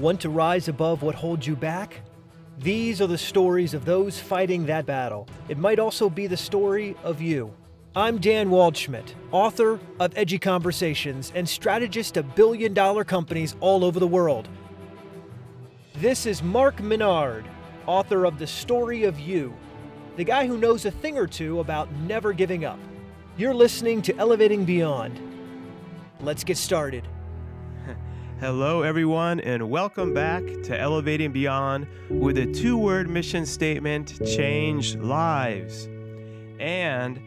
Want to rise above what holds you back? These are the stories of those fighting that battle. It might also be the story of you. I'm Dan Waldschmidt, author of Edgy Conversations and strategist of billion-dollar companies all over the world. This is Mark Menard, author of The Story of You, the guy who knows a thing or two about never giving up. You're listening to Elevating Beyond. Let's get started. Hello, everyone, and welcome back to Elevating Beyond with a two-word mission statement, change lives. And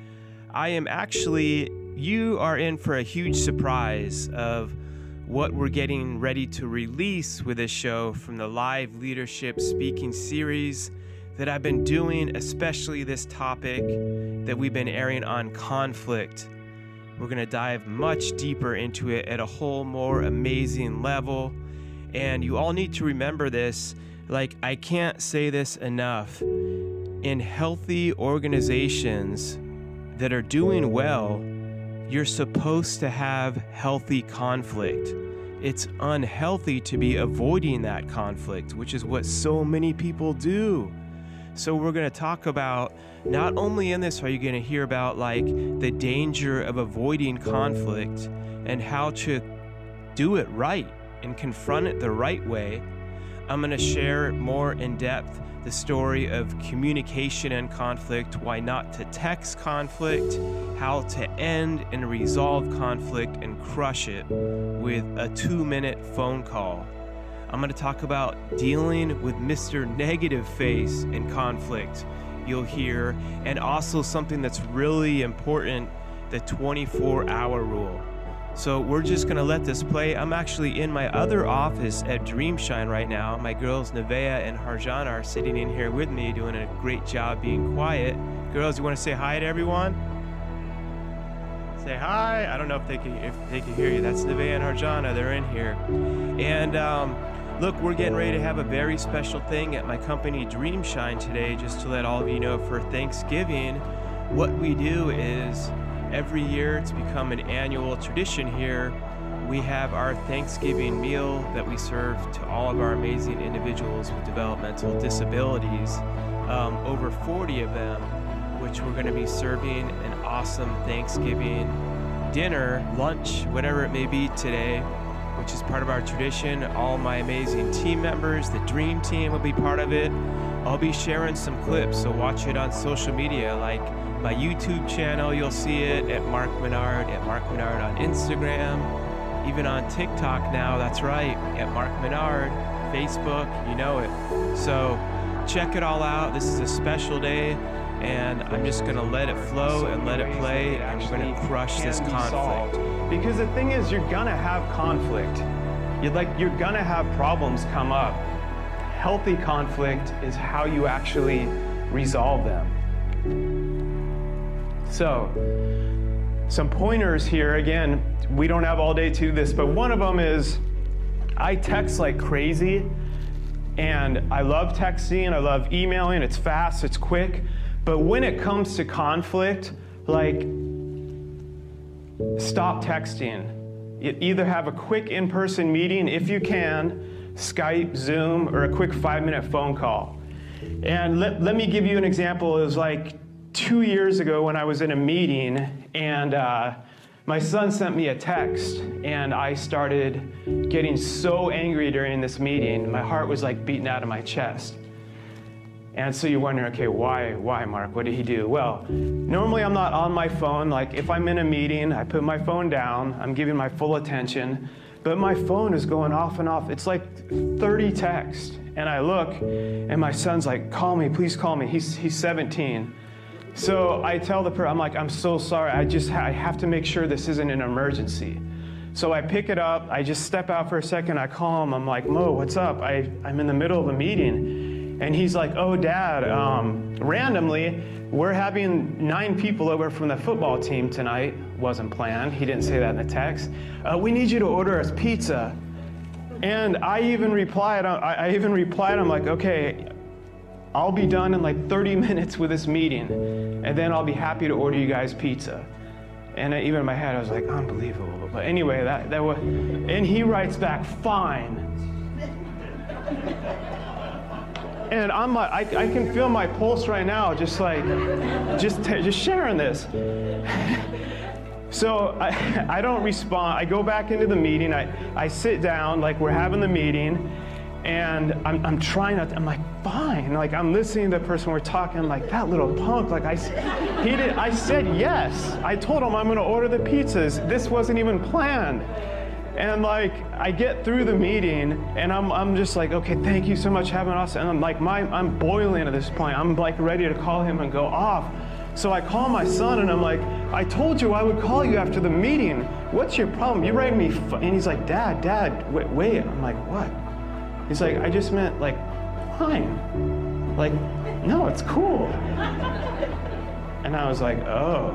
you are in for a huge surprise of what we're getting ready to release with this show from the live leadership speaking series that I've been doing, especially this topic that we've been airing on conflict. We're going to dive much deeper into it at a whole more amazing level. And you all need to remember this, I can't say this enough. In healthy organizations that are doing well, you're supposed to have healthy conflict. It's unhealthy to be avoiding that conflict, which is what so many people do. So we're going to talk about, not only in this are you going to hear about the danger of avoiding conflict and how to do it right and confront it the right way. I'm going to share more in depth the story of communication and conflict, why not to text conflict, how to end and resolve conflict and crush it with a 2-minute phone call. I'm going to talk about dealing with Mr. Negative Face in conflict, you'll hear, and also something that's really important, the 24-hour rule. So we're just going to let this play. I'm actually in my other office at Dreamshine right now. My girls, Nevaeh and Harjana, are sitting in here with me doing a great job being quiet. Girls, you want to say hi to everyone? Say hi. I don't know if they can hear you. That's Nevaeh and Harjana. They're in here. And look, we're getting ready to have a very special thing at my company Dreamshine today, just to let all of you know, for Thanksgiving, what we do is every year, it's become an annual tradition here, we have our Thanksgiving meal that we serve to all of our amazing individuals with developmental disabilities, over 40 of them, which we're going to be serving an awesome Thanksgiving dinner, lunch, whatever it may be today, which is part of our tradition. All my amazing team members, the Dream Team, will be part of it. I'll be sharing some clips, so watch it on social media, like my YouTube channel, you'll see it at Mark Menard on Instagram, even on TikTok now, that's right, at Mark Menard, Facebook, you know it. So check it all out. This is a special day, and I'm just going to let it flow and let it play, and we're going to crush this conflict. Because the thing is, you're going to have conflict. You're going to have problems come up. Healthy conflict is how you actually resolve them. So, some pointers here. Again, we don't have all day to do this, but one of them is I text like crazy, and I love texting, I love emailing, it's fast, it's quick, but when it comes to conflict, stop texting. You either have a quick in-person meeting, if you can, Skype, Zoom, or a quick 5-minute phone call. And let me give you an example. It was 2 years ago when I was in a meeting, and my son sent me a text, and I started getting so angry during this meeting. My heart was beating out of my chest. And so you're wondering, okay, why, Mark? What did he do? Well, normally I'm not on my phone. If I'm in a meeting, I put my phone down, I'm giving my full attention, but my phone is going off and off. It's 30 texts, and I look, and my son's call me, please call me. He's 17. So I tell the person, I'm so sorry, I have to make sure this isn't an emergency. So I pick it up, I just step out for a second, I call him, I'm like, Mo, what's up? I'm in the middle of a meeting. And he's like, oh, Dad, randomly, we're having 9 people over from the football team tonight. Wasn't planned, he didn't say that in the text. We need you to order us pizza. And I even replied, I'm like, okay, I'll be done in 30 minutes with this meeting, and then I'll be happy to order you guys pizza. And even in my head, I was like, unbelievable. But anyway, that was, and he writes back, fine. And I'm like, I can feel my pulse right now, just sharing this. So I don't respond. I go back into the meeting. I sit down, like we're having the meeting, and I'm trying not to, I'm like, fine. Like I'm listening to the person we're talking, I'm like, that little punk. Like I said yes. I told him I'm gonna order the pizzas. This wasn't even planned. And like, I get through the meeting and I'm just like, okay, thank you so much, have an awesome, and I'm like, I'm boiling at this point. I'm like ready to call him and go off. So I call my son and I'm like, I told you I would call you after the meeting. What's your problem? You writing me, and he's like, Dad, wait. I'm like, what? He's like, I just meant like, fine. Like, no, it's cool. And I was like, oh,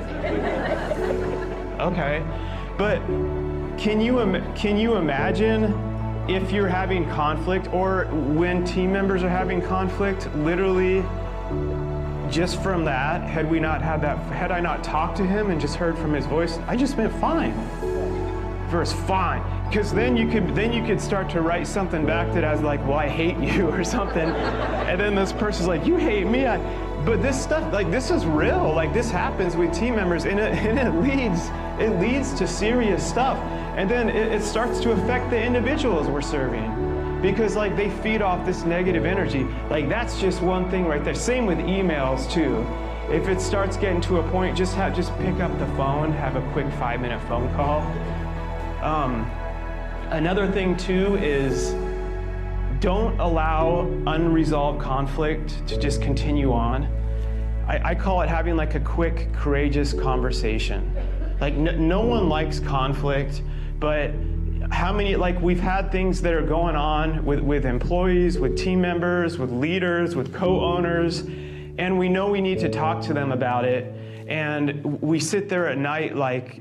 okay. But can you imagine if you're having conflict, or when team members are having conflict, literally just from that, had I not talked to him and just heard from his voice, I just meant fine. Verse fine. Because then you could start to write something back that has like, well, I hate you or something. And then this person's like, you hate me. But this stuff, like this is real. Like this happens with team members, and it leads to serious stuff. And then it starts to affect the individuals we're serving, because like they feed off this negative energy. Like that's just one thing right there. Same with emails too. If it starts getting to a point, just pick up the phone, have a quick 5-minute phone call. Another thing too is don't allow unresolved conflict to just continue on. I call it having like a quick, courageous conversation. Like no one likes conflict, but how many, like we've had things that are going on with employees, with team members, with leaders, with co-owners, and we know we need to talk to them about it. And we sit there at night like,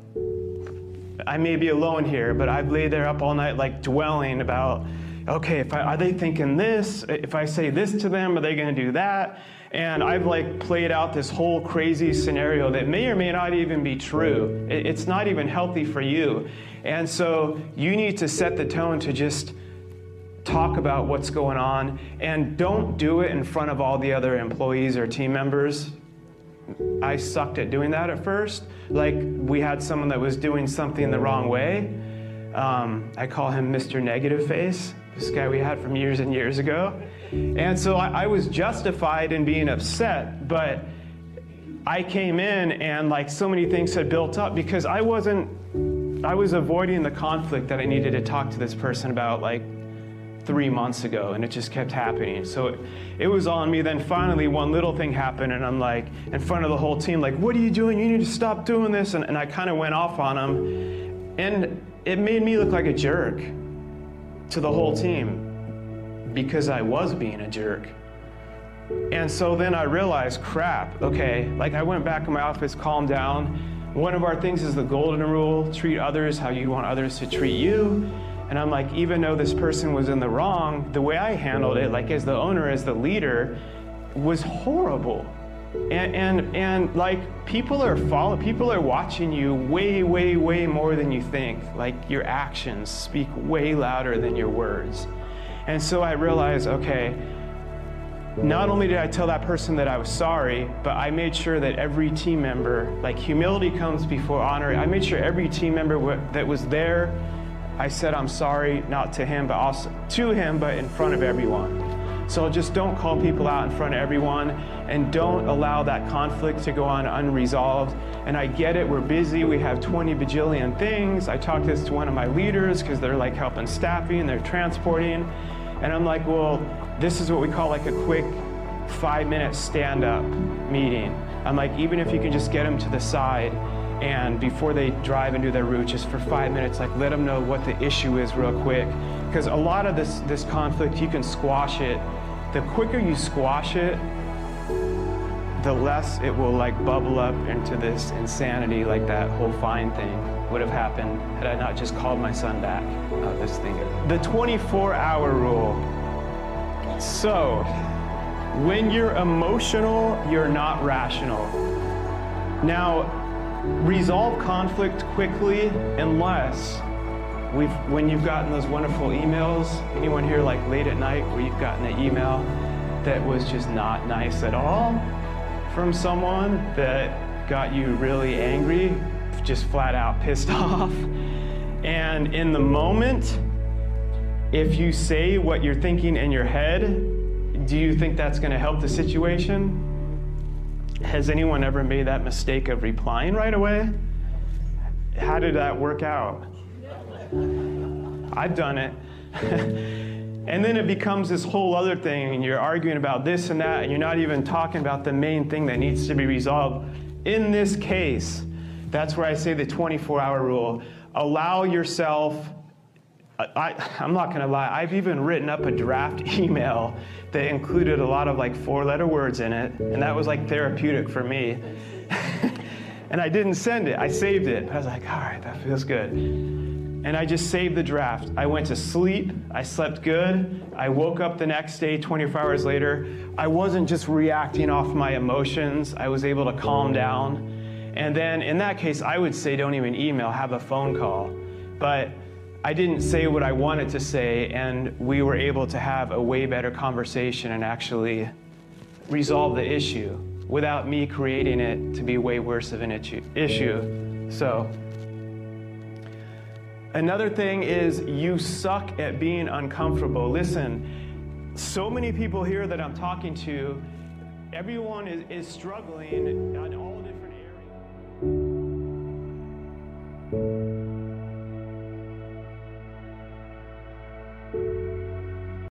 I may be alone here, but I've laid there up all night like dwelling about, okay, are they thinking this? If I say this to them, are they gonna do that? And I've like played out this whole crazy scenario that may or may not even be true. It's not even healthy for you. And so you need to set the tone to just talk about what's going on, and don't do it in front of all the other employees or team members. I sucked at doing that at first. Like we had someone that was doing something the wrong way. I call him Mr. Negative Face, this guy we had from years and years ago. And so I was justified in being upset, but I came in and like so many things had built up because I was avoiding the conflict that I needed to talk to this person about like 3 months ago, and it just kept happening. So it was on me. Then finally one little thing happened and I'm like in front of the whole team, like, what are you doing? You need to stop doing this. And I kind of went off on him, and it made me look like a jerk to the whole team because I was being a jerk. And so then I realized, crap, okay, like I went back in my office, calmed down. One of our things is the golden rule, treat others how you want others to treat you. And I'm like, even though this person was in the wrong, the way I handled it, like as the owner, as the leader, was horrible. And like people are watching you way, way, way more than you think. Like your actions speak way louder than your words. And so I realized, okay, not only did I tell that person that I was sorry, but I made sure that every team member, like humility comes before honor. I made sure every team member that was there, I said I'm sorry, not to him, but also to him, but in front of everyone. So just don't call people out in front of everyone, and don't allow that conflict to go on unresolved. And I get it, we're busy, we have 20 bajillion things. I talked this to one of my leaders because they're like helping staffing, they're transporting. And I'm like, well, this is what we call like a quick 5-minute stand-up meeting. I'm like, even if you can just get them to the side, and before they drive and do their route, just for 5 minutes, like let them know what the issue is real quick. Because a lot of this conflict, you can squash it. The quicker you squash it, the less it will like bubble up into this insanity, like that whole fine thing would have happened had I not just called my son back. This thing. The 24-hour rule. So, when you're emotional, you're not rational. Now, resolve conflict quickly unless When you've gotten those wonderful emails, anyone here like late at night where you've gotten an email that was just not nice at all from someone that got you really angry, just flat out pissed off. And in the moment, if you say what you're thinking in your head, do you think that's going to help the situation? Has anyone ever made that mistake of replying right away? How did that work out? I've done it. And then it becomes this whole other thing, and you're arguing about this and that, and you're not even talking about the main thing that needs to be resolved. In this case, that's where I say the 24-hour rule. Allow yourself, I'm not gonna lie, I've even written up a draft email that included a lot of like 4-letter words in it, and that was like therapeutic for me. And I didn't send it, I saved it. I was like, all right, that feels good. And I just saved the draft. I went to sleep, I slept good, I woke up the next day, 24 hours later. I wasn't just reacting off my emotions, I was able to calm down. And then in that case, I would say don't even email, have a phone call. But I didn't say what I wanted to say, and we were able to have a way better conversation and actually resolve the issue without me creating it to be way worse of an issue. So, another thing is you suck at being uncomfortable. Listen, so many people here that I'm talking to, everyone is struggling in all different areas.